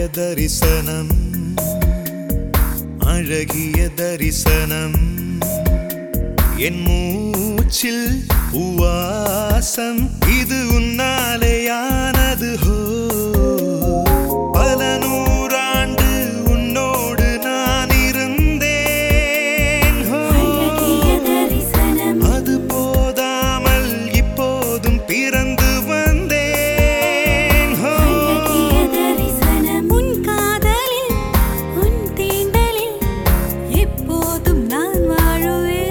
தரிசனம் அழகிய தரிசனம் என் மூச்சில் உவாசம் இது உன்னாலேயானது ஹோ பல நூறாண்டு உன்னோடு நான் இருந்தேன் ஹோ அது போதாமல் இப்போதும் பிறந்து வந்தேன் ஹோ உன் காதலில் உன் தீண்டலில் எப்போதும் நான் வாழுவேன்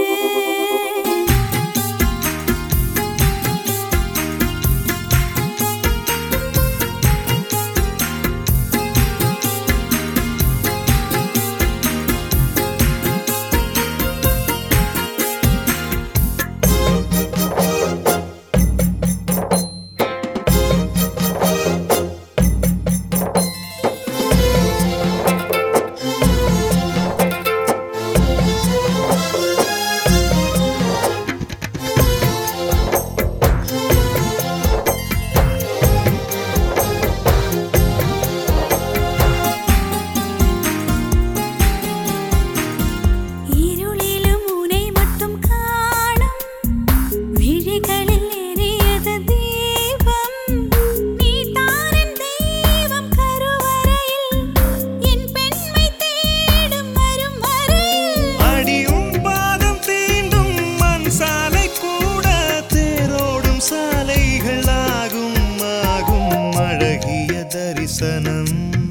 தரிசனம்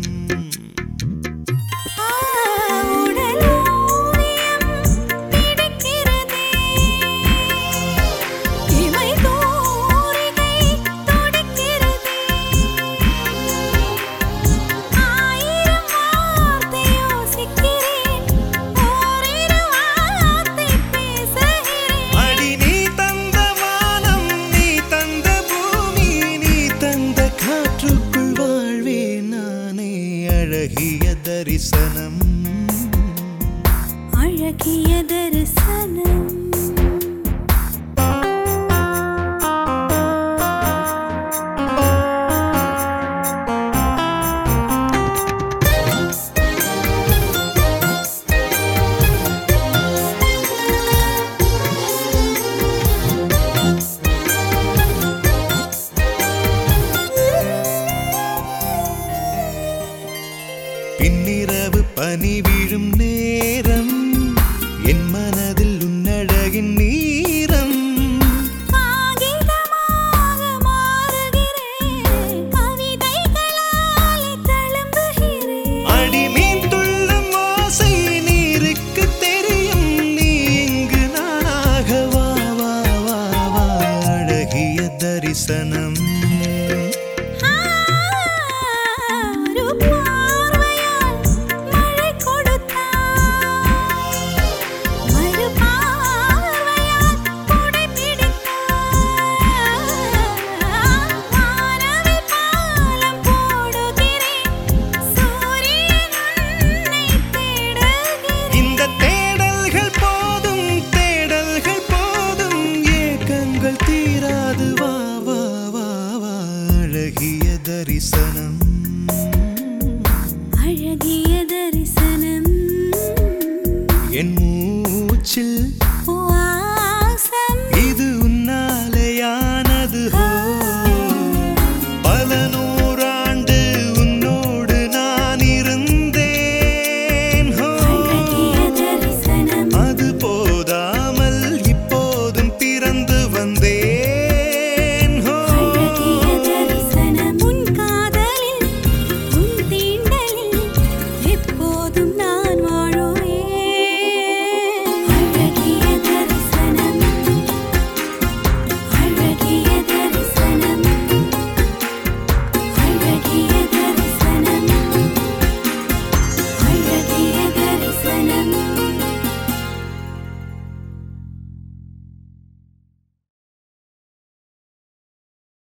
அழகிய தரிசனம் அழகிய தரிசனம் பின்னிரவு பனி விழும் நேரம் என் மனதில் உன்னழகின் நீரம் காகிதமாக மாறுகிறேன் கவிதைகளால் தழும்புகிறேன் அடிமீன் துள்ளும் ஓசை நீருக்கு தெரியும் நீ இங்கு நானாக வா வா வா வா அழகிய தரிசனம்